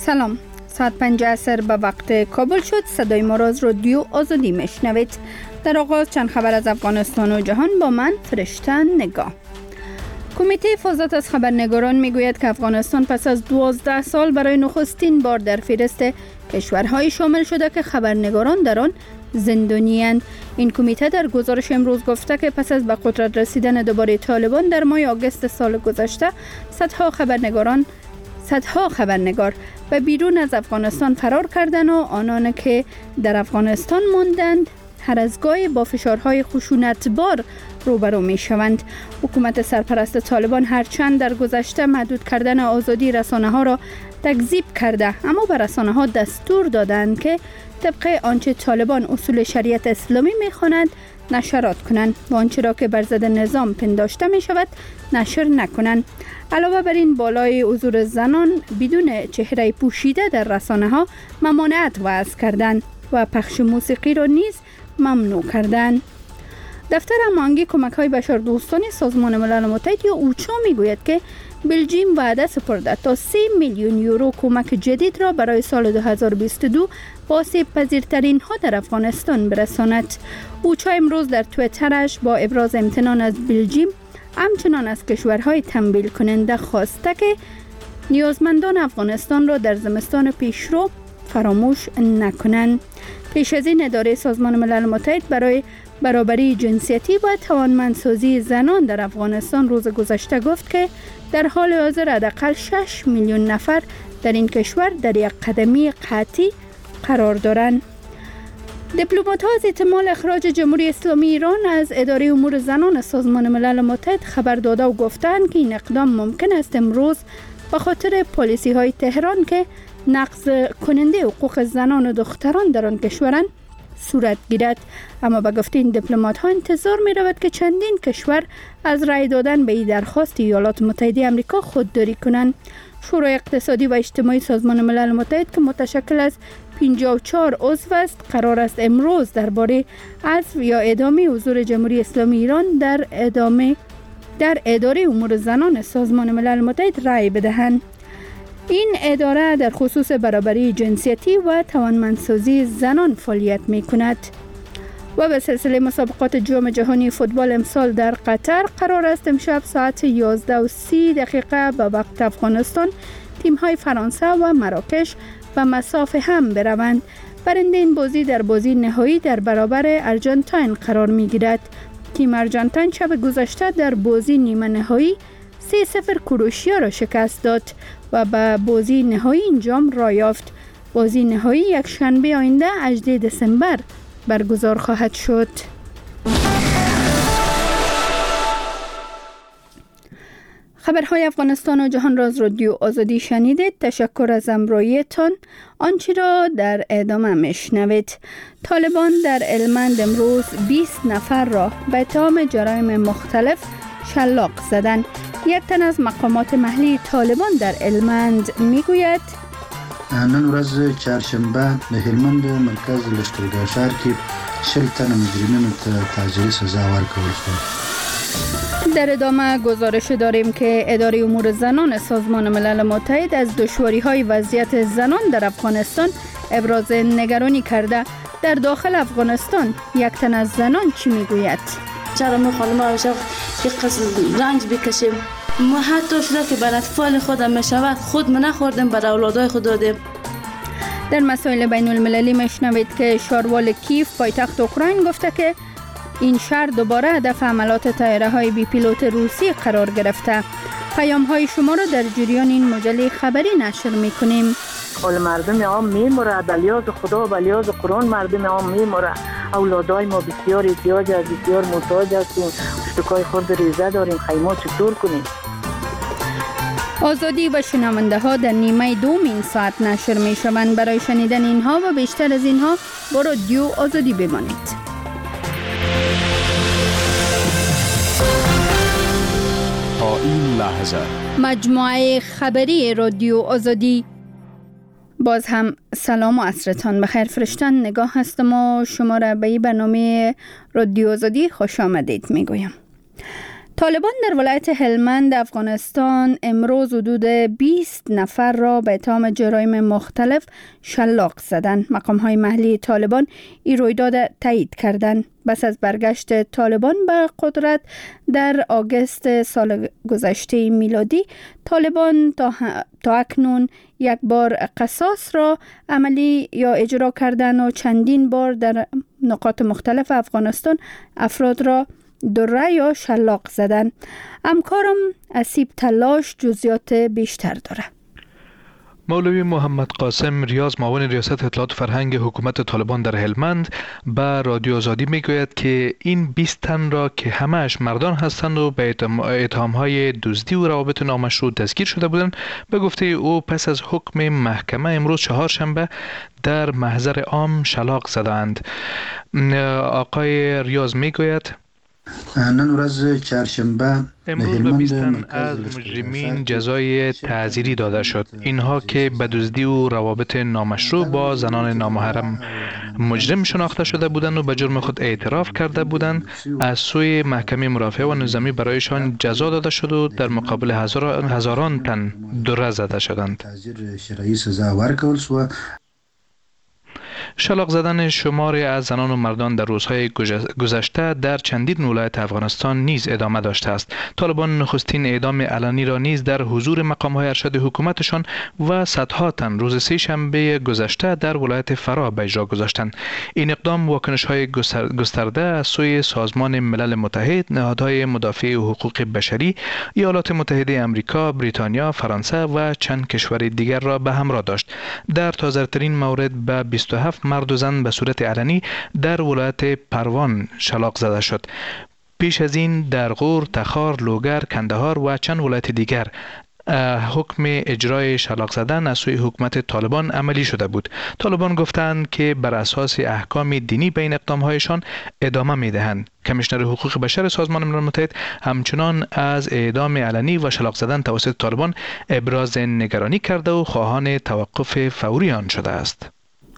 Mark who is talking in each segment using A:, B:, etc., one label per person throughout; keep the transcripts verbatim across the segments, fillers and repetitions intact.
A: سلام، ساعت پنج عصر به وقت کابل شد. صدای ما را از رادیو آزادی میشنوید. در آغاز چند خبر از افغانستان و جهان با من فرشته نگاه. کمیته حفاظت از خبرنگاران میگوید که افغانستان پس از دوازده سال برای نخستین بار در فهرست کشورهای شامل شده که خبرنگاران در آن زندانی‌اند. این کمیته در گزارش امروز گفته که پس از به قدرت رسیدن دوباره طالبان در ماه آگوست سال گذشته صدها خبرنگاران صدها خبرنگار به بیرون از افغانستان فرار کردند و آنان که در افغانستان ماندند هر از گاهی با فشارهای خشونتبار روبرو می شوند. حکومت سرپرست طالبان هرچند در گذشته محدود کردن آزادی رسانه ها را تکذیب کرده، اما به رسانه ها دستور دادند که طبق آنچه طالبان اصول شریعت اسلامی می خوانند نشرات کنند و آنچه را که بر ضد نظام پنداشته می شود نشر نکنند. علاوه بر این، بالای حضور زنان بدون چهره پوشیده در رسانه ها ممانعت وضع کردند و پخش موسیقی را نیز ممنوع کردند. دفتر هماهنگی کمک‌های بشردوستانه سازمان ملل متحد یا اوچا میگوید که بلژیم وعده سپرده تا سه میلیون یورو کمک جدید را برای سال دو هزار و بیست و دو با آسیب پذیرترین ها در افغانستان برساند. اوچا امروز در توییترش با ابراز امتنان از بلژیم همچنان از کشورهای تمویل کننده خواسته که نیازمندان افغانستان را در زمستان پیشرو فراموش نکنند. پیش از این اداره سازمان ملل متحد برای برابری جنسیتی و توانمندسازی زنان در افغانستان روز گذشته گفت که در حال حاضر حداقل شش میلیون نفر در این کشور در یک قدمی قطعی قرار دارند. دیپلمات‌ها از احتمال اخراج جمهوری اسلامی ایران از اداره امور زنان سازمان ملل متحد خبر داده و گفتند که این اقدام ممکن است امروز به خاطر پالیسی‌های تهران که نقض کننده حقوق زنان و دختران در آن کشورند صورت گیرد. اما به گفته این دیپلمات‌ها انتظار می رود که چندین کشور از رأی دادن به این درخواست ایالات متحده آمریکا خودداری کنند. شورای اقتصادی و اجتماعی سازمان ملل متحد که متشکل از پنجاه و چهار عضو است قرار است امروز درباره حذف یا ادامه حضور جمهوری اسلامی ایران در ادامه در اداره امور زنان سازمان ملل متحد رأی بدهند. این اداره در خصوص برابری جنسیتی و توانمندسازی زنان فعالیت می کند. و به سلسله مسابقات جام جهانی فوتبال امسال در قطر قرار است امشب ساعت یازده و سی دقیقه به وقت افغانستان تیم‌های فرانسه و مراکش به مسافه هم بروند. برنده این بازی در بازی نهایی در برابر ارژانتین قرار می گیرد. تیم ارژانتین شب گذشته در بازی نیمه نهایی سه صفر کروشیا را شکست داد و به بازی نهایی این جام را یافت. بازی نهایی یک شنبه آینده هجدهم دسامبر برگزار خواهد شد. خبرهای افغانستان و جهان را از رادیو آزادی شنیدید. تشکر از همراهیتان. آنچه را در ادامه میشنوید. طالبان در هلمند امروز بیست نفر را به اتهام جرایم مختلف شلاق زدند. یک تن از مقامات محلی طالبان در هلمند میگوید
B: نن ورځ چهارشنبه د هلمند مرکز لشکرګاه ښار کې شل تن مجرمینو ته تعزیري سزا ورکول شوه.
A: در ادامه گزارش داریم که اداره امور زنان سازمان ملل متحد از دشواری‌های وضعیت زنان در افغانستان ابراز نگرانی کرده. در داخل افغانستان یک تن از زنان چی میگوید؟
C: چرا می خانم همیشه یک قسم رنج بکشیم. ما حتی شده که بر اطفال خودم میشود خود ما نخوردیم بر اولادای خود دادیم.
A: در مسائل بین المللی میشنوید که شاروال کیف پایتخت اوکراین گفته که این شهر دوباره هدف حملات طیاره های بی پیلوت روسی قرار گرفته. پیام های شما را در جریان این مجله خبری نشر میکنیم.
D: اول مردم عام میموره، بلیاز خدا و بلیاز قرآن مردم عام میموره. اولادای ما بسیار احتیاج است، بسیار محتاج هستیم. اشتکای خود ریزه داریم، خیمات چطور کنیم؟
A: آزادی و شنونده ها در نیمه دوم این ساعت نشر می شوند. برای شنیدن اینها و بیشتر از اینها با رادیو آزادی بمانید.
E: تا این لحظه
A: مجموعه خبری رادیو آزادی. باز هم سلام و عصرتان بخیر. فرشته نگاه هستم و شما را به این برنامه رادیو آزادی خوش آمدید می گویم. طالبان در ولایت هلمند افغانستان امروز حدود بیست نفر را به اتهام جرایم مختلف شلاق زدند. مقام‌های محلی طالبان این رویداد تایید کردند. پس از برگشت طالبان به قدرت در آگوست سال گذشته میلادی، طالبان تا, تا اکنون یک بار قصاص را عملی یا اجرا کردند و چندین بار در نقاط مختلف افغانستان افراد را دره یا شلاق زدن. همکارم اسیب تلاش جزئیات بیشتر داره.
F: مولوی محمد قاسم ریاض، معاون ریاست اطلاعات فرهنگ حکومت طالبان در هلمند، به رادیو آزادی میگوید که این بیست تن را که همه‌اش مردان هستند و به اتهام‌های دزدی و روابط نامشروع دستگیر شده بودند، به گفته او پس از حکم محکمه امروز چهارشنبه در محضر عام شلاق زدند. آقای ریاض میگوید
B: نن ورځ چهارشنبه
F: امروز به بیست تن از مجرمین جزای تعزیری داده شد. اینها که به دزدی و روابط نامشروع با زنان نامحرم مجرم شناخته شده بودند و به جرم خود اعتراف کرده بودند، از سوی محکمه مرافعه و نظامی برایشان جزا داده شد و در مقابل هزاران, هزاران تن دره زده شدند. شلاق زدن شماری از زنان و مردان در روزهای گذشته در چندین ولایت افغانستان نیز ادامه داشته است. طالبان نخستین اعدام علنی را نیز در حضور مقام‌های ارشد حکومتشان و صدها تن روز سه شنبه گذشته در ولایت فراه به اجرا گذاشتند. این اقدام واکنش‌های گسترده از سوی سازمان ملل متحد، نهادهای مدافع حقوق بشری، ایالات متحده آمریکا، بریتانیا، فرانسه و چند کشور دیگر را به همراه داشت. در تازه‌ترین مورد به بیست و هفت مرد و زن به صورت علنی در ولایت پروان شلاق زده شد. پیش از این در غور، تخار، لوگر، کندهار و چند ولایت دیگر حکم اجرای شلاق زدن از سوی حکومت طالبان عملی شده بود. طالبان گفتند که بر اساس احکام دینی به این اقدامهایشان ادامه می‌دهند. کمیشنر حقوق بشر سازمان ملل متحد همچنان از اعدام علنی و شلاق زدن توسط طالبان ابراز نگرانی کرده و خواهان توقف فوری آن شده است.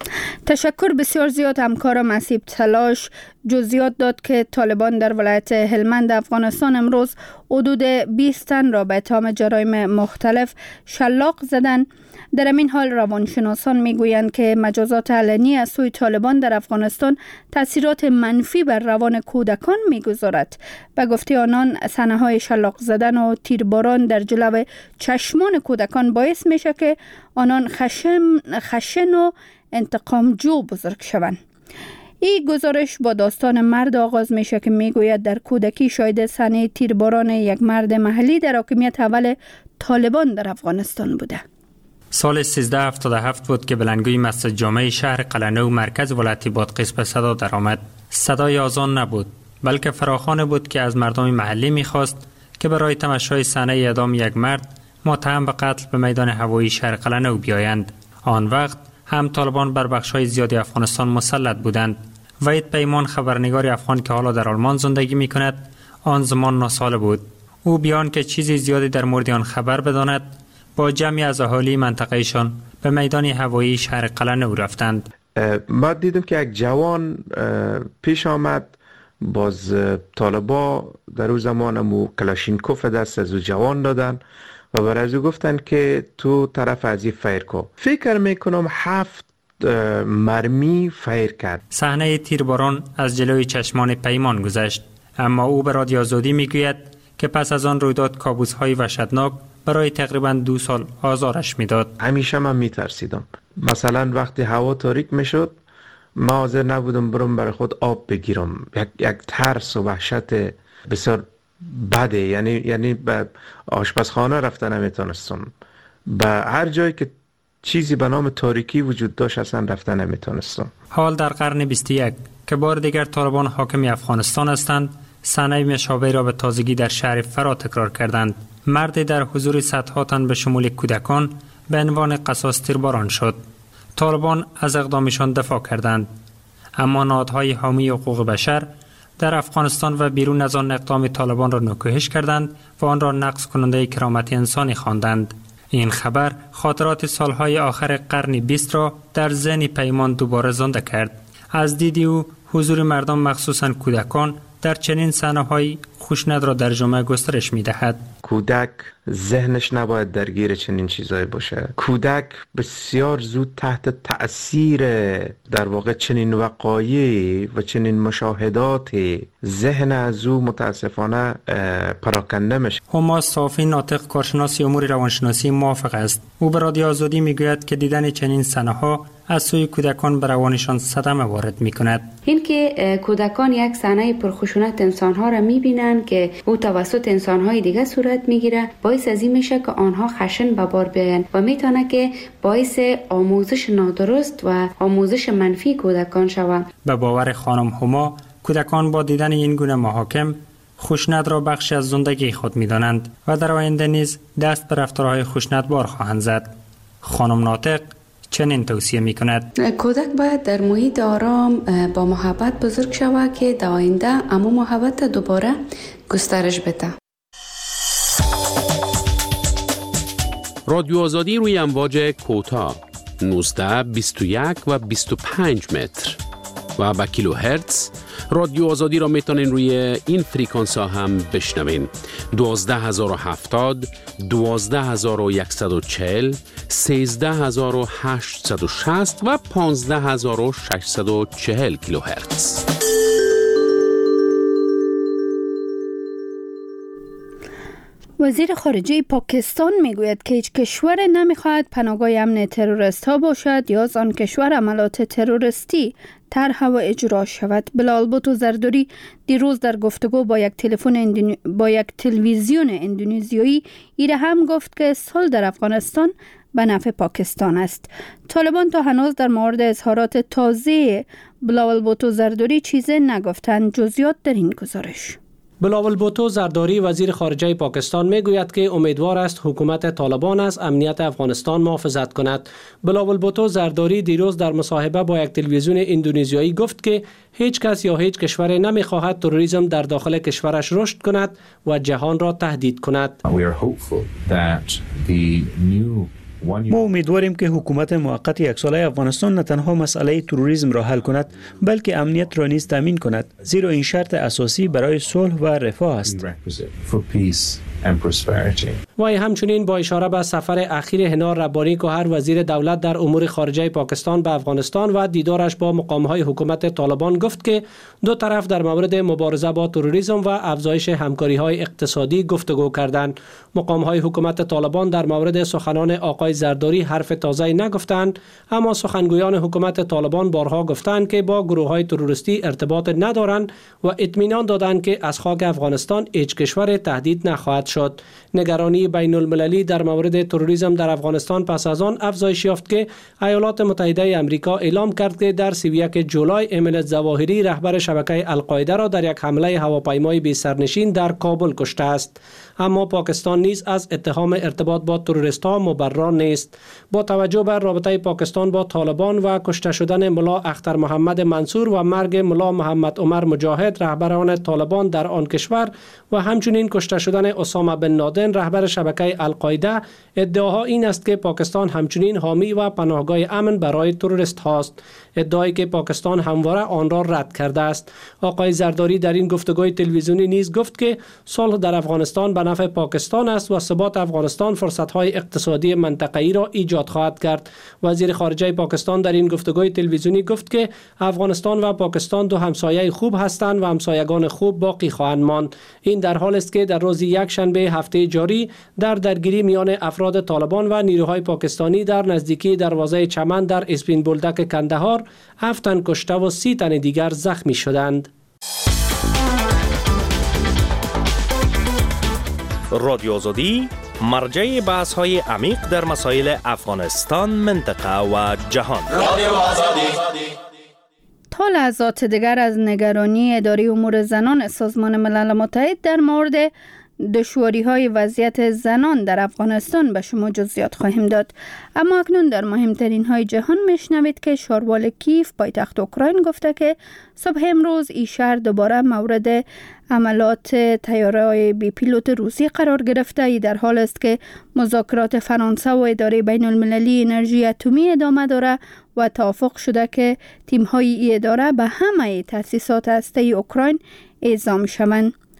A: تشکر بسیار زیاد همکارم اسیب تلاش جزئیات داد که طالبان در ولایت هلمند افغانستان امروز حدود بیست تن را به اتهام جرایم مختلف شلاق زدند. در این حال روانشناسان میگویند که مجازات علنی از سوی طالبان در افغانستان تاثیرات منفی بر روان کودکان میگذارد. به گفته آنان صحنه‌های شلاق زدن و تیرباران در جلو چشمان کودکان باعث میشه که آنان خشم خشن و انتقام جو بزرگ شوند. این گزارش با داستان مرد آغاز میشه که میگوید در کودکی شاهد صحنه تیرباران یک مرد محلی در حاکمیت اول طالبان در افغانستان بوده.
G: سال سیزده هفتاد و هفت بود که بلندگوی مسجد جامع شهر قلعه‌نو مرکز ولایت بادغیس به صدا درآمد. صدای آذان نبود، بلکه فراخوان بود که از مردم محلی میخواست که برای تماشای صحنه اعدام یک مرد متهم به قتل به میدان هوایی شهر قلعه‌نو بیایند. آن وقت هم طالبان بر بخش‌های زیادی افغانستان مسلط بودند. وحید پیمان، خبرنگار افغان که حالا در آلمان زندگی می‌کند، آن زمان نه ساله بود. او بیان که چیزی زیادی در مورد آن خبر بداند، با جمعی از اهالی منطقه‌شان به میدان هوایی شهر قلعه‌نو رفتند.
H: ما دیدم که یک جوان پیش آمد، باز طالبا در اون زمان مو کلاشینکوف دست از او جوان دادن و برای از او گفتن که تو طرف از این فیر کو. فکر میکنم هفت مرمی فیر کرد.
G: صحنه تیرباران از جلوی چشمان پیمان گذشت، اما او به رادیو آزادی میگوید که پس از آن رویداد کابوس‌های وحشتناک برای تقریبا دو سال آزارش میداد.
H: همیشه من میترسیدم. مثلا وقتی هوا تاریک میشد، ما حاضر نبودم برم برای خود آب بگیرم. یک یک ترس و وحشت بسیار بده. یعنی یعنی به آشپزخانه رفتن نمیتونستم. به هر جایی که چیزی به نام تاریکی وجود داشت اصلا رفتن نمیتونستم.
G: حال در قرن بیست و یک که بار دیگر طالبان حاکم افغانستان هستند، صحنه مشابهی را به تازگی در شهر فرا تکرار کردند. مردی در حضور صدها تن به شمول کودکان به عنوان قصاص تیرباران شد. طالبان از اقدامشان دفاع کردند، اما نهادهای حامی حقوق بشر در افغانستان و بیرون از آن اقدام طالبان را نکوهش کردند و آن را نقض کننده کرامت انسانی خواندند. این خبر خاطرات سالهای آخر قرن بیست را در ذهن پیمان دوباره زنده کرد. از دید او حضور مردم مخصوصاً کودکان در چنین صحنه‌های خشونت را در جامعه گسترش می‌دهد.
H: کودک ذهنش نباید درگیر چنین چیزایی باشه. کودک بسیار زود تحت تأثیر در واقع چنین وقایعی و چنین مشاهداتی ذهن از او متاسفانه پراکنده میشه.
G: هما صافی ناطق کارشناس امور روانشناسی موافق است. او به رادیو آزادی میگوید که دیدن چنین صحنه‌ها از سوی کودکان به روانشان صدمه وارد میکند.
I: این که کودکان یک صحنه پرخشونت انسانها را میبینند که او توسط انسانهای دیگه صورت میگیره، باعث از این میشه که آنها خشن به بار بیایند و میتونه که باعث آموزش نادرست و آموزش منفی کودکان شود.
G: به باور خانم هما، کودکان با دیدن این گونه محاکم خشونت را بخشی از زندگی خود میدانند و در آینده نیز دست به رفتارهای خشونتبار خواهند زد. خانم ناطق چنین توصیه می کند:
I: کودک باید در محیط آرام با محبت بزرگ شود که در آینده اما محبت دوباره گسترش بده.
J: رادیو آزادی روی امواج کوتاه نوزده، بیست و یک و بیست و پنج متر و با کیلو هرتز. رادیو آزادی را میتونین روی این فریکانس ها هم بشنوین: دوازده هزار و هفتاد، دوازده هزار و صد و چهل، سیزده هزار و هشتصد و شصت و پانزده هزار و ششصد و چهل کیلو هرتز.
A: وزیر خارجه پاکستان میگوید که هیچ کشور نمیخواهد پناهگاه امن تروریست ها باشد یا از آن کشور عملات تروریستی طرح و اجرا شود. بلال بوتو زرداری دیروز در گفتگو با یک تلفن اندونی... با یک تلویزیون اندونزیایی ایره هم گفت که صلح در افغانستان به نفع پاکستان است. طالبان تا هنوز در مورد اظهارات تازه بلال بوتو زرداری چیزی نگفتند. جزئیات در این گزارش.
K: بلاول بوتو زرداری وزیر خارجه پاکستان میگوید که امیدوار است حکومت طالبان از امنیت افغانستان محافظت کند. بلاول بوتو زرداری دیروز در مصاحبه با یک تلویزیون اندونزیایی گفت که هیچ کس یا هیچ کشور نمیخواهد تروریسم در داخل کشورش رشد کند و جهان را تهدید کند.
L: ما امیدواریم که حکومت موقت یک ساله افغانستان نه تنها مسئله تروریسم را حل کند بلکه امنیت را نیز تامین کند، زیرا این شرط اساسی برای صلح و رفاه است.
K: وی همچنین با اشاره به سفر اخیر هنا ربانی کوهر وزیر دولت در امور خارجه پاکستان به افغانستان و دیدارش با مقامهای حکومت طالبان گفت که دو طرف در مورد مبارزه با تروریسم و افزایش همکاری‌های اقتصادی گفتگو کردند. مقامهای حکومت طالبان در مورد سخنان آقای زرداری حرف تازه‌ای نگفتند، اما سخنگویان حکومت طالبان بارها گفتند که با گروه‌های تروریستی ارتباط ندارند و اطمینان دادند که از خاک افغانستان هیچ کشور تهدید نخواهد شد. نگرانی بین المللی در مورد تروریسم در افغانستان پس از آن افزایش یافت که ایالات متحده آمریکا اعلام کرد که در سی و یک جولای ایمن ظواهری رهبر شبکه القاعده را در یک حمله هواپیمای بی سرنشین در کابل کشته است. اما پاکستان نیز از اتهام ارتباط با تروریست‌ها مبرر نیست. با توجه بر رابطه پاکستان با طالبان و کشته شدن ملا اختر محمد منصور و مرگ ملا محمد عمر مجاهد رهبران طالبان در آن کشور و همچنین کشته شدن اسامه بن لادن رهبر شبکه القاعده، ادعاها این است که پاکستان همچنین حامی و پناهگاه امن برای تروریست هاست، ادعایی که پاکستان همواره آن را رد کرده است. آقای زرداری در این گفتگوی تلویزیونی نیز گفت که صلح در افغانستان به نفع پاکستان است و ثبات افغانستان فرصت‌های اقتصادی منطقه‌ای را ایجاد خواهد کرد. وزیر خارجه پاکستان در این گفتگوی تلویزیونی گفت که افغانستان و پاکستان دو همسایه خوب هستند و همسایگان خوب باقی خواهند ماند. این در حالی است که در روز یک شنبه هفته جاری در درگیری میان افراد طالبان و نیروهای پاکستانی در نزدیکی دروازه چمن در اسپین بولدک کندهار هفت تن کشته و سی تن دیگر زخمی شدند.
M: رادیو آزادی مرجع بحث های عمیق در مسائل افغانستان، منطقه و جهان. رادیو آزادی.
A: تا لحظات دیگر از نگرانی اداره امور زنان سازمان ملل متحد در مورد دشواری‌های وضعیت زنان در افغانستان به شما جزئیات خواهیم داد. اما اکنون در مهمترین های جهان میشنوید که شاروال کیف پایتخت اوکراین گفته که صبح امروز این شهر دوباره مورد عملات طیاره‌های بی پیلوت روسی قرار گرفته. ای در حال است که مذاکرات فرانسه و اداره بین المللی انرژی اتمی ادامه داره و توافق شده که تیم‌های این اداره به همه تأسیسات هسته‌ای اوکراین اعزام شوند.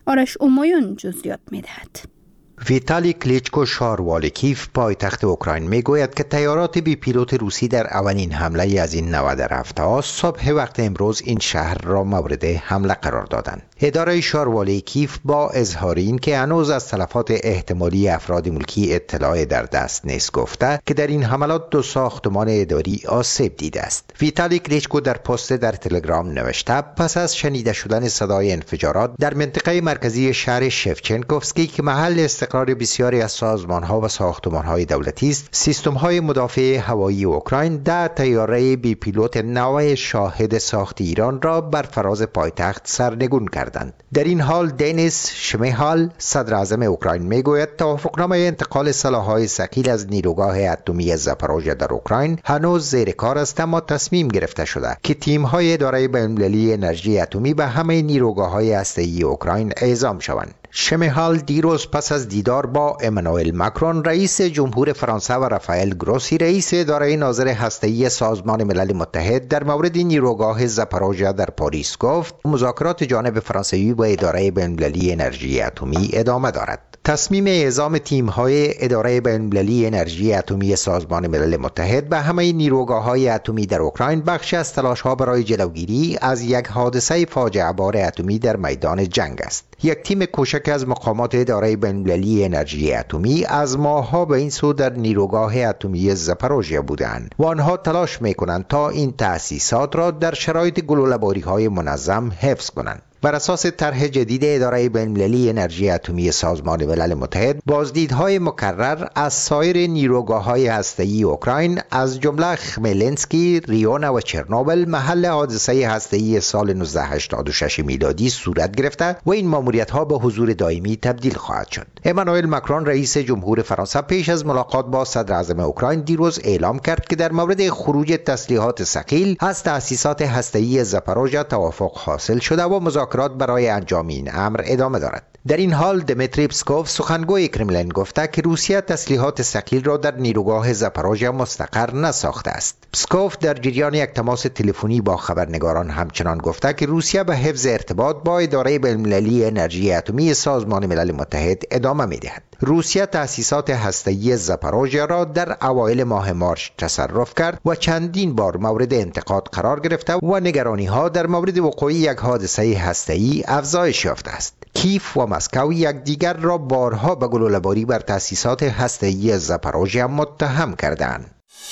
A: آرش اومایون جزئیات می‌دهد.
N: ویتالی کلیچکو شاروال کیف پایتخت اوکراین میگوید که تیارات بی پیلوت روسی در اولین حمله از این نود رفته ها صبح وقت امروز این شهر را مورد حمله قرار دادند. اداره شاروال کیف با اظهار این که هنوز از تلفات احتمالی افراد ملکی اطلاع در دست نیست گفته که در این حملات دو ساختمان اداری آسیب دیده است. ویتالی کلیچکو در پست در تلگرام نوشته پس از شنیده شدن صدای انفجارات در منطقه مرکزی شهر شفچنکوفسکی که محل استقرار بسیاری از سازمان‌ها و ساختمان‌های دولتی است، سیستم‌های مدافع هوایی اوکراین ده طیاره بی پیلوت نوع شاهد ساخت ایران را بر فراز پایتخت سرنگون کردند. در این حال دنیس شمیهال صدر اعظم اوکراین میگوید توافقنامه انتقال سلاح‌های ثقیل از نیروگاه اتمی زاپاروژه در اوکراین هنوز زیر کار است، اما تصمیم گرفته شده که تیم‌های اداره بین‌المللی انرژی اتمی به همه نیروگاه‌های هسته‌ای اوکراین اعزام شوند. شمیهال دیروز پس از دیدار با امانوئل ماکرون رئیس جمهور فرانسه و رافائل گروسی رئیس اداره ناظر هسته‌ای سازمان ملل متحد در مورد نیروگاه زاپاروژه در پاریس گفت مذاکرات جانب فرانسوی با اداره بین‌المللی انرژی اتمی ادامه دارد. تصمیم اعزام تیم‌های اداره بین‌المللی انرژی اتمی سازمان ملل متحد به همه نیروگاه‌های اتمی در اوکراین بخشی از تلاش‌ها برای جلوگیری از یک حادثه فاجعه بار اتمی در میدان جنگ است. یک تیم کوچک از مقامات اداره بین‌المللی انرژی اتمی از ماه‌ها به این سو در نیروگاه اتمی زاپاروژه بودند و آنها تلاش می‌کنند تا این تأسیسات را در شرایط گلوله‌باری‌های منظم حفظ کنند. بر اساس طرح جدید اداره بین‌المللی انرژی اتمی سازمان ملل متحد، بازدیدهای مکرر از سایر نیروگاه‌های هسته‌ای اوکراین از جمله خملنسکی، ریونا و چرنوبل محل حادثه هسته‌ای سال نوزده هشتاد و شش میلادی صورت گرفته و این ماموریت‌ها به حضور دائمی تبدیل خواهد شد. امانوئل ماکرون رئیس جمهور فرانسه پیش از ملاقات با صدر اعظم اوکراین دیروز اعلام کرد که در مورد خروج تسلیحات ثقیل از تأسیسات هسته‌ای زاپاروژه توافق حاصل شده و مذاکرات برای انجام این امر ادامه دارد. در این حال دمیتری پسکوف سخنگوی کرملین گفته که روسیه تسلیحات ثقیل را در نیروگاه زاپاروژه مستقر نساخته است. پسکوف در جریان یک تماس تلفنی با خبرنگاران همچنان گفته که روسیه به حفظ ارتباط با اداره بین‌المللی انرژی اتمی سازمان ملل متحد ادامه می‌دهد. روسیه تأسیسات هسته‌ای زاپاروژه را در اوایل ماه مارس تصرف کرد و چندین بار مورد انتقاد قرار گرفته و نگرانی‌ها در مورد وقوع یک حادثه هسته‌ای افزایش یافته است. کیف و مسکو یکدیگر را بارها به گلوله‌باری بر تأسیسات هسته‌ای زاپاروژه متهم کردند.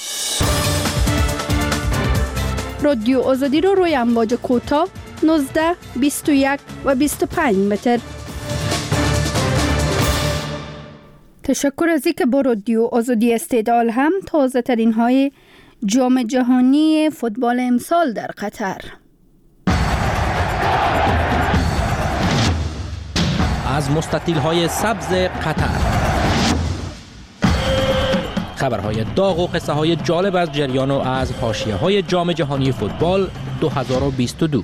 A: رادیو آزادی رو روی امواج کوتاه نوزده، بیست و یک و بیست و پنج متر. تشکر از اینکه با رادیو آزادی استقلال هم تازه ترین های جام جهانی فوتبال امسال در قطر.
O: از مستطیل های سبز قطر، خبرهای داغ و قصه های جالب از جریان و از حاشیه های جام جهانی فوتبال دو هزار و بیست و دو.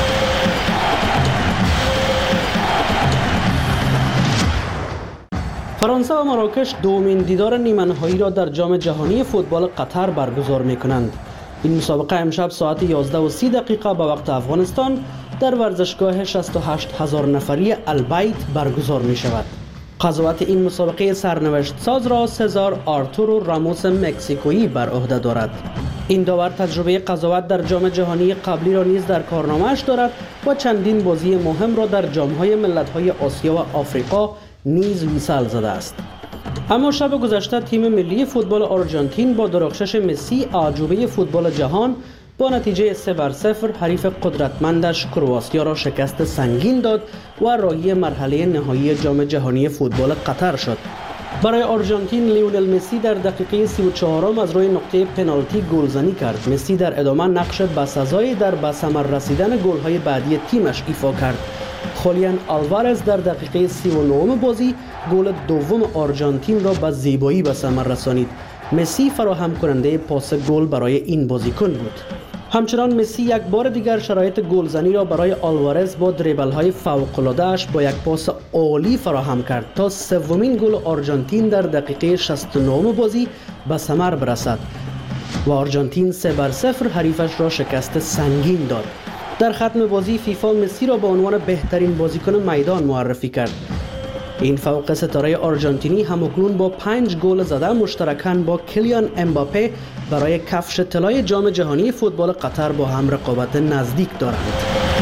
K: فرانسه و مراکش دومین دیدار نیمه نهایی را در جام جهانی فوتبال قطر برگزار می‌کنند. این مسابقه امشب ساعت یازده و سی دقیقه به وقت افغانستان در ورزشگاه شصت و هشت هزار نفری البیت برگزار می شود. قضاوت این مسابقه سرنوشت ساز را سزار آرتورو راموس مکزیکویی بر عهده دارد. این داور تجربه قضاوت در جام جهانی قبلی را نیز در کارنامه‌اش دارد و چندین بازی مهم را در جام‌های ملت‌های آسیا و آفریقا نیز ویسال زده است. اما شب گذشته تیم ملی فوتبال آرژانتین با درخشش مسی اعجوبه فوتبال جهان با نتیجه سه بر صفر حریف قدرتمندش کرواتیا را شکست سنگین داد و راهی مرحله نهایی جام جهانی فوتبال قطر شد. برای آرژانتین لیونل مسی در دقیقه سی و چهارم از روی نقطه پنالتی گلزنی کرد. مسی در ادامه نقش بسزایی در به ثمر رسیدن گل‌های بعدی تیمش ایفا کرد. خولیان آلوارز در دقیقه سی و نه بازی گل دوم آرژانتین را به زیبایی به ثمر رسانید. مسی فراهم کننده پاس گل برای این بازیکن بود. همچنان مسی یک بار دیگر شرایط گلزنی را برای آلوارز با دریبل‌های فوق‌العاده‌اش با یک پاس عالی فراهم کرد تا سومین گل آرژانتین در دقیقه شصت و نه بازی به ثمر برسد و آرژانتین سه بر صفر حریفش را شکست سنگین داد. در ختم بازی فیفا مسی را به عنوان بهترین بازیکن میدان معرفی کرد. این فوق ستاره آرژانتینی همکنون با پنج گل زده مشترکاً با کلیان امباپه برای کفش طلای جام جهانی فوتبال قطر با هم رقابت نزدیک دارند.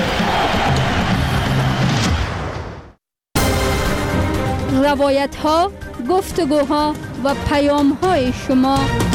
A: روایت ها، گفتگوها و پیام های شما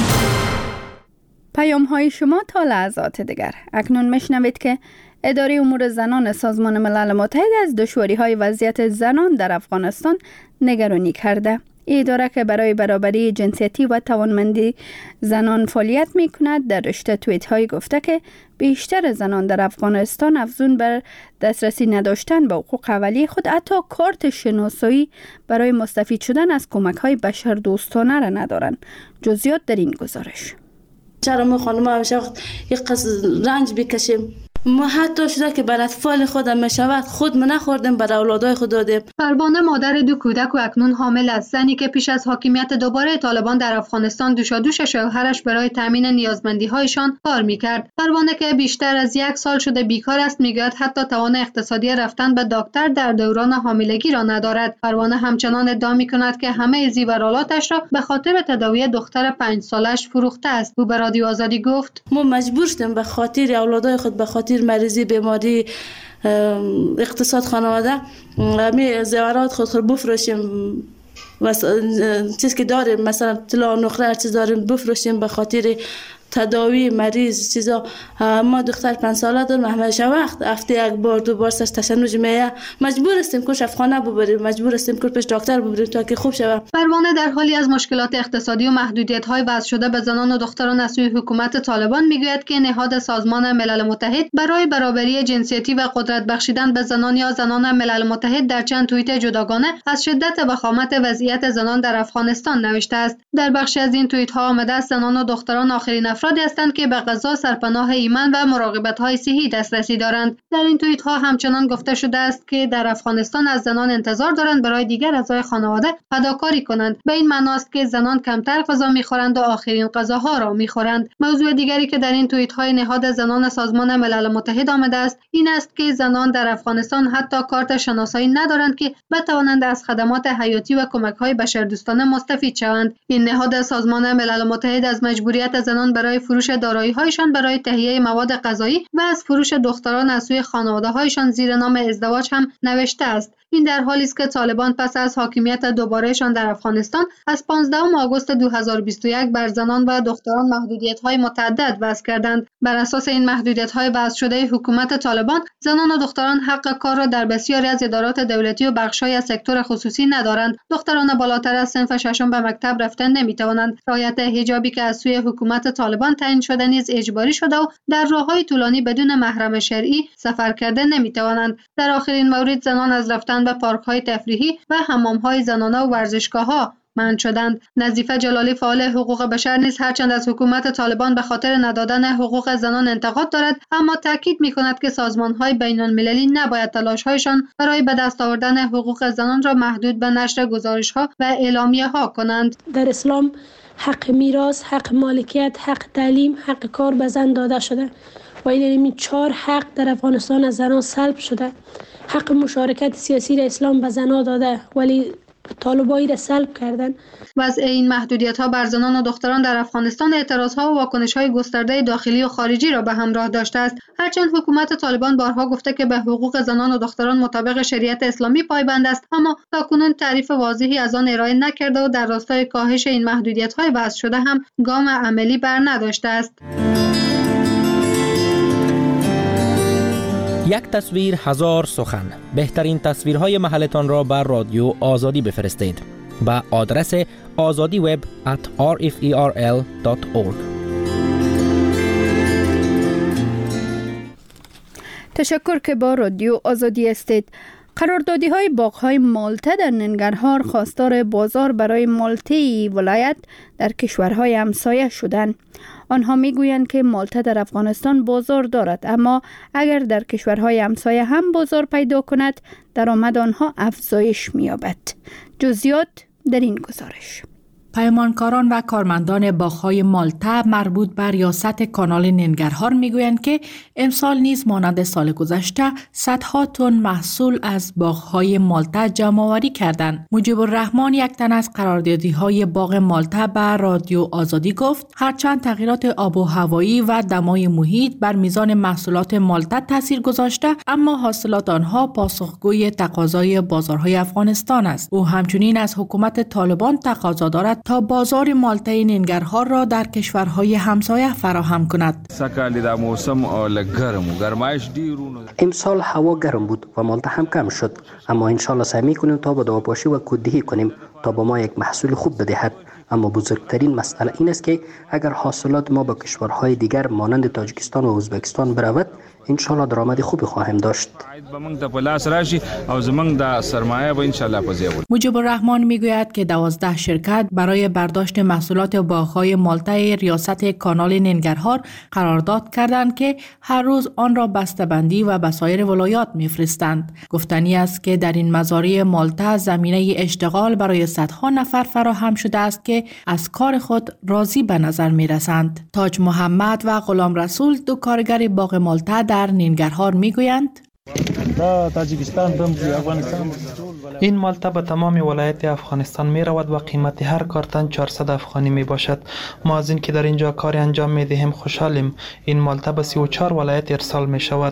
A: پیام های شما تا لحظات دیگر. اکنون میشنوید که اداره امور زنان سازمان ملل متحد از دشواری های وضعیت زنان در افغانستان نگرانی کرده. اداره که برای برابری جنسیتی و توانمندی زنان فعالیت می کند در رشته توییت های گفته که بیشتر زنان در افغانستان افزون بر دسترسی نداشتن به حقوق اولیه خود حتی کارت شناسایی برای مستفید شدن از کمک های بشر دوستانه را ندارند. جزئیات در این گزارش.
C: چرا ما خانم همیشه وقت یک قصد رنج بکشیم؟ ما حتی شده که بر اطفال خودم میشود خود من نخوردیم، بر اولادای خود دادیم.
P: پروانه مادر دو کودک و اکنون حامل است، زنی که پیش از حاکمیت دوباره طالبان در افغانستان دوشادوش شوهرش برای تامین نیازمندی هایشان کار میکرد. پروانه که بیشتر از یک سال شده بیکار است میگوید حتی توان اقتصادی رفتن به دکتر در دوران حاملگی را ندارد. پروانه همچنان ادعا میکند که همه زیورالاتش را به خاطر تداوی دختر پنج سالش فروخته است. او به رادیو آزادی گفت
C: ما مجبور شدیم به خاطر اولادای خود، به خاطر مریضی، بیماری، اقتصاد خانواده می زیورات خود خود بفروشیم و چیز که داریم مثلا طلا و نقره هر چیز داریم بفروشیم به خاطر تداوی مریض چیزا. ما دختر پنج ساله دارم، همیشه وقت هفته یک بار دو بار سرش تشنج میه، مجبور هستیم که شفاخانه ببریم، مجبور هستیم که پیش دکتر ببریم تا که خوب شود.
P: پروانه در حالی از مشکلات اقتصادی و محدودیت‌های وضع شده به زنان و دختران از سوی حکومت طالبان میگوید که نهاد سازمان ملل متحد برای برابری جنسیتی و قدرت بخشیدن به زنان یا زنان ملل متحد در چند توییت جداگانه از شدت وخامت وضعیت زنان در افغانستان نوشته است. در بخشی از این توییت‌ها آمده است زنان و دختران آخرین افرادی هستند که به غذا، سرپناه ایمن و مراقبت‌های صحی دسترسی دارند. در این توییت‌ها همچنان گفته شده است که در افغانستان از زنان انتظار دارند برای دیگر اعضای خانواده فداکاری کنند. به این معنی است که زنان کمتر غذا می‌خورند و آخرین غذاها را می‌خورند. موضوع دیگری که در این توییت‌های نهاد زنان سازمان ملل متحد آمده است این است که زنان در افغانستان حتی کارت شناسایی ندارند که بتوانند از خدمات حیاتی و کمک‌های بشردوستانه مستفید شوند. این نهاد سازمان ملل متحد از مجبوریت زنان برای فروش دارایی‌هایشان برای تهیه مواد غذایی و از فروش دختران از سوی خانواده‌هایشان زیر نام ازدواج هم نوشته است. این در حالی است که طالبان پس از حاکمیت دوبارهشان در افغانستان از پانزدهم آگوست دو هزار و بیست و یک بر زنان و دختران محدودیت‌های متعدد وضع کردند. بر اساس این محدودیت‌های وضع شده حکومت طالبان، زنان و دختران حق کار را در بسیاری از ادارات دولتی و بخش‌های از سکتور خصوصی ندارند. دختران بالاتر از صنف ششم به مکتب رفتن نمی‌توانند. رعایت حجابی که از سوی حکومت طالبان تعیین شده نیز اجباری شده و در راه‌های طولانی بدون محرم شرعی سفر کرده نمی‌توانند. در آخرین مورد زنان از رفتن به پارک‌های تفریحی و حمام‌های زنانه و ورزشگاه‌ها منع شدند. نظیفه جلالی فعال حقوق بشر نیز هرچند از حکومت طالبان به خاطر ندادن حقوق زنان انتقاد دارد، اما تاکید می‌کند که سازمان‌های بین‌المللی نباید تلاش‌هایشان برای به دست آوردن حقوق زنان را محدود به نشر گزارش‌ها و اعلامیه‌ها کنند.
Q: در اسلام حق میراث، حق مالکیت، حق تعلیم، حق کار به زن داده شده و این چهار حق در افغانستان از زنان سلب شده. حق مشارکت سیاسی را اسلام به زنان داده ولی طالبایی را سلب کردن.
P: وضع این محدودیت‌ها بر زنان و دختران در افغانستان اعتراض‌ها و واکنش‌های گسترده داخلی و خارجی را به همراه داشته است. هرچند حکومت طالبان بارها گفته که به حقوق زنان و دختران مطابق شریعت اسلامی پایبند است، اما تاکنون تعریف واضحی از آن ارائه نکرده و در راستای کاهش این محدودیت‌های وضع شده هم گام عملی بر نداشته است.
O: یک تصویر هزار سخن. بهترین تصویرهای محلتان را بر رادیو آزادی بفرستید با آدرس آزادی وب ات آر اف ای آر ال دات اورگ.
A: تشکر که با رادیو آزادی هستید. قراردادی های باغ های مالته در ننگرهار خواستار بازار برای مالته ولایت در کشورهای همسایه شدند. آنها میگویند که مالته در افغانستان بازار دارد، اما اگر در کشورهای همسایه هم بازار پیدا کند درآمد آنها افزایش می‌یابد. جزئیات در این گزارش.
R: پیمانکاران و کارمندان باغ‌های مالطا مربوط بر ریاست کانال ننگرهار میگویند که امسال نیز مانند سال گذشته صدها تن محصول از باغ‌های مالطا جمع‌آوری کردند. مجیب الرحمن یک تن از قراردادی‌های باغ مالطا به رادیو آزادی گفت هرچند تغییرات آب و هوایی و دمای محیط بر میزان محصولات مالطا تاثیر گذاشته، اما حاصلات آنها پاسخگوی تقاضای بازارهای افغانستان است. او همچنین از حکومت طالبان تقاضا دارد تا بازار مالطا ننگرهار را در کشورهای همسایه فراهم کند.
S: امسال هوا گرم بود و مالطا هم کم شد، اما انشالله سعی می‌کنیم تا با دواپاشی و کوددهی کنیم تا با ما یک محصول خوب بدهد. اما بزرگترین مسئله این است که اگر حاصلات ما با کشورهای دیگر مانند تاجیکستان و ازبکستان برود، انشالله درآمد خوبی خواهیم داشت.
R: مجیب الرحمن میگوید که دوازده شرکت برای برداشت محصولات باغ‌های مالطا ریاست کانال ننگرهار قرارداد کردند که هر روز آن را بسته‌بندی و به سایر ولایات میفرستند. گفتنی است که در این مزارع مالطا زمینه اشتغال برای صدها نفر فراهم شده است که از کار خود راضی به نظر میرسند. تاج محمد و غلام رسول دو کارگر باغ مالطا در ننگرهار میگویند
T: این مالطا به تمام ولایت افغانستان می رود و قیمت هر کارتن چهارصد افغانی می باشد. ما از این که در اینجا کار انجام می دهیم خوشحالیم. این مالطا به سی و چهار ولایت ارسال می شود.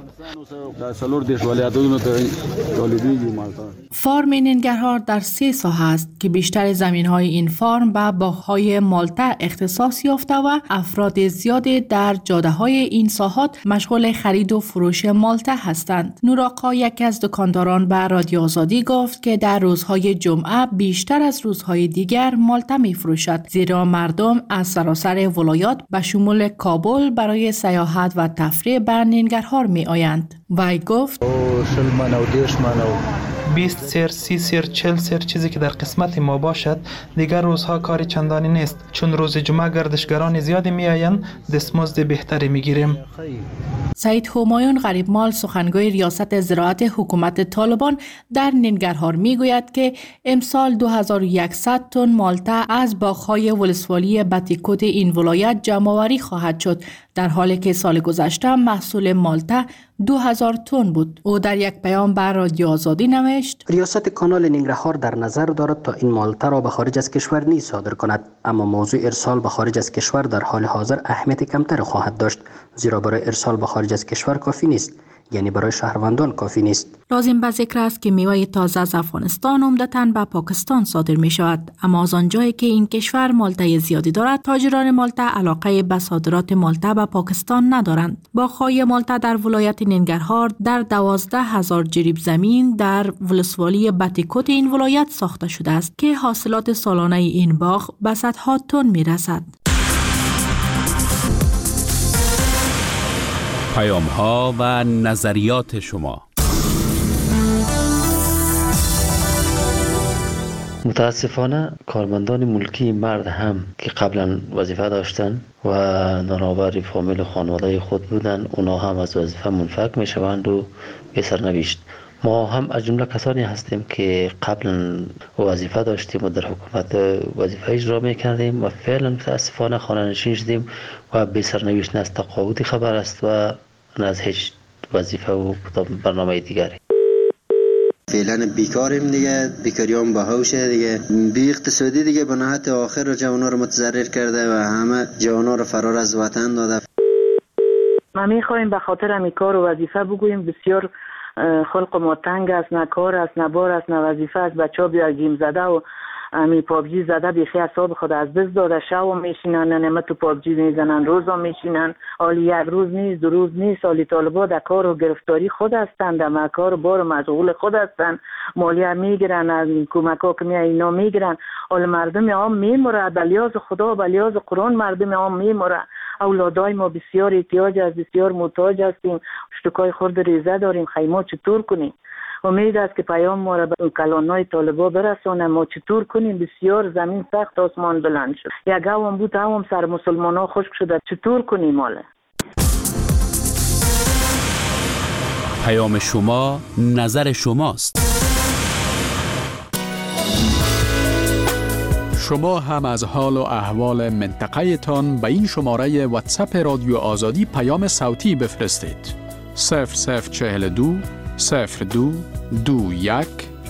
R: فارم ننگرهار در سه ساحه است که بیشتر زمین های این فارم به باغ‌های مالطا اختصاص یافته و افراد زیادی در جاده های این ساحات مشغول خرید و فروش مالطا هستند. نوراقا یکی از دکانداران به رادیو آزادی گفت که در روزهای جمعه بیشتر از روزهای دیگر مالطا می فروشد، زیرا مردم از سراسر ولایات به شمول کابل برای سیاحت و تفریح به ننگرهار می آیند. وی گفت
T: بیست سیر، سی سیر، چل سیر چیزی که در قسمت ما باشد، دیگر روزها کاری چندانی نیست، چون روز جمعه گردشگران زیادی می آیند، دستمزد بهتری می گیریم.
R: سعید همایون غریبمال سخنگوی ریاست زراعت حکومت طالبان در ننگرهار می گوید که امسال دو هزار و صد تن مالطا از باغ‌های ولسوالی بتیکوت این ولایت جمع‌آوری خواهد شد، در حالی که سال گذشته محصول مالطا دو هزار تن بود. او در یک پیام بر رادیو آزادی نوشت
S: ریاست کانال ننگرهار در نظر دارد تا این مالطا را به خارج از کشور نیز صادر کند، اما موضوع ارسال به خارج از کشور در حال حاضر اهمیت کمتر خواهد داشت، زیرا برای ارسال به خارج از کشور کافی نیست، یعنی برای شهروندان کافی نیست.
R: لازم به ذکر است که میوه تازه از افغانستان عمدتاً به پاکستان صادر می شود، اما از آنجایی که این کشور مالطا زیادی دارد، تاجران مالطا علاقه به صادرات مالطا به پاکستان ندارند. باغ‌های مالطا در ولایت ننگرهار در دوازده هزار جریب زمین در ولسوالی بتیکوت این ولایت ساخته شده است که حاصلات سالانه این باغ به صدها تن می رسد.
J: پیام ها و نظریات شما.
U: متاسفانه کارمندان ملکی مرد هم که قبلا وظیفه داشتن و نانآور فامیل و خانواده خود بودن، اونا هم از وظیفه منفک می شوند و به سرنوشت. ما هم از جمله کسانی هستیم که قبلا وظیفه داشتیم و در حکومت وظیفه اجرا میکردیم و فعلا متاسفانه خانه نشین شدیم و به سرنوشت نه از تقاعدی خبر است و نه از هیچ وظیفه و برنامه دیگری.
V: فعلا بیکاریم دیگه، بیکاریام بهوشه دیگه، بی اقتصادی دیگه به نهایت آخر جوانا رو متضرر کرده و همه جوانا رو فرار از وطن داده.
D: ما میخوایم به خاطر همی کار و وظیفه بگوییم بسیار خلق ما تنگ است، نه کار است، نه بار است، نه وظیفه است. بچه ها بیا گیم زده و امی پابجی زده بیخی اصاب خود از بز داده، شو میشینن نمه تو پابجی میزنن، روزا میشینن، حالی یک روز نیست دو روز نیست. حالی طالبا در کار و گرفتاری خود هستند، در کار و بار مشغول خود هستند، مالیه میگیرن، از کمک ها که می اینا میگیرن. حال مردم عام میموره، بلیاز خدا بلیاز قرآن مردم عام میموره. اولادای ما بسیار احتیاج است، بسیار محتاج هستیم، اشتکای خورد ریزه داریم، خیمه چطور کنیم؟ امید است که پیام ما را به کلانای طالبا برسانه. ما چطور کنیم؟ بسیار زمین سخت، آسمان بلند شد. یک هم بود هم سر مسلمان ها خشک شده، چطور کنیم حالا؟
J: پیام شما نظر شماست.
B: شما هم از حال و احوال منطقه تان به این شماره واتساپ رادیو آزادی پیام صوتی بفرستید. صفر صفر چهل و دو صفر دو دو یک